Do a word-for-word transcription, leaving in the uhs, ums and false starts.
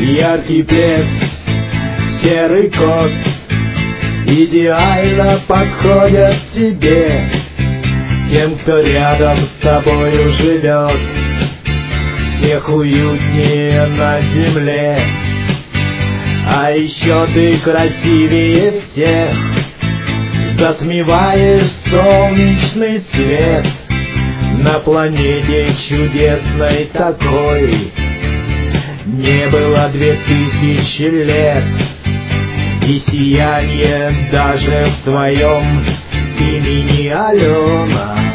яркий пес, серый кот идеально подходят тебе, тем, кто рядом с тобою живет. Всех уютнее на земле, а еще ты красивее всех, затмеваешь солнечный свет на планете чудесной такой. Не было две тысячи лет, и сияние даже в твоем имени Алена.